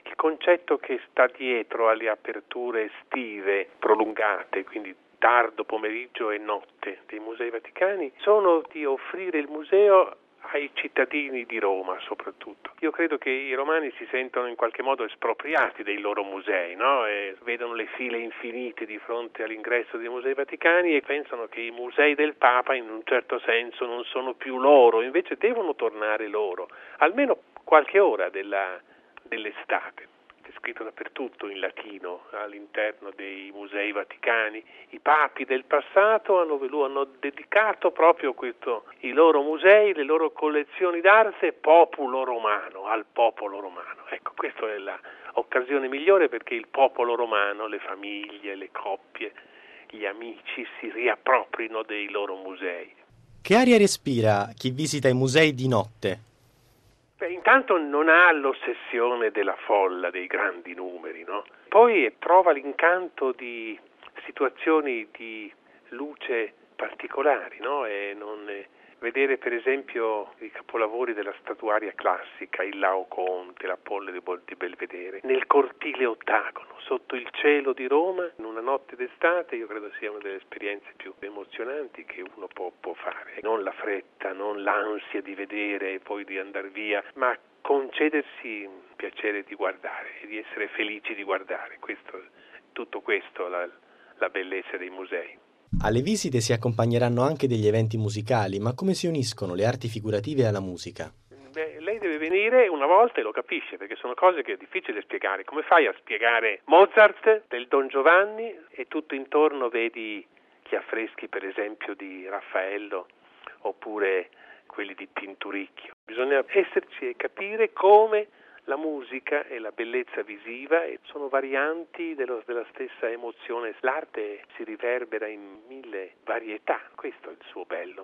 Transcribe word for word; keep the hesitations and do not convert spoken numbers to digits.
Il concetto che sta dietro alle aperture estive prolungate, quindi tardo pomeriggio e notte dei Musei Vaticani, sono di offrire il museo ai cittadini di Roma soprattutto. Io credo che i romani si sentono in qualche modo espropriati dei loro musei, no? E vedono le file infinite di fronte all'ingresso dei Musei Vaticani e pensano che i musei del Papa in un certo senso non sono più loro, invece devono tornare loro, almeno qualche ora della, dell'estate. È scritto dappertutto in latino all'interno dei Musei Vaticani. I papi del passato hanno, hanno dedicato proprio questo, i loro musei, le loro collezioni d'arte populo romano, al popolo romano. Ecco, questa è l'occasione migliore perché il popolo romano, le famiglie, le coppie, gli amici si riapproprino dei loro musei. Che aria respira chi visita i musei di notte? Beh, intanto non ha l'ossessione della folla, dei grandi numeri, no? Poi trova l'incanto di situazioni di luce particolari, no? E non vedere per esempio i capolavori della statuaria classica, il Laocoonte, la Polle di Belvedere, nel cortile ottagono, sotto il cielo di Roma, in una notte d'estate, io credo sia una delle esperienze più emozionanti che uno può, può fare. Non la fretta, non l'ansia di vedere e poi di andare via, ma concedersi il piacere di guardare e di essere felici di guardare. Questo, tutto questo la, la bellezza dei musei. Alle visite si accompagneranno anche degli eventi musicali, ma come si uniscono le arti figurative alla musica? Beh, lei deve venire una volta e lo capisce, perché sono cose che è difficile spiegare. Come fai a spiegare Mozart del Don Giovanni e tutto intorno vedi gli affreschi, per esempio, di Raffaello oppure quelli di Pinturicchio? Bisogna esserci e capire come la musica e la bellezza visiva sono varianti dello, della stessa emozione. L'arte si riverbera in mille varietà, questo è il suo bello.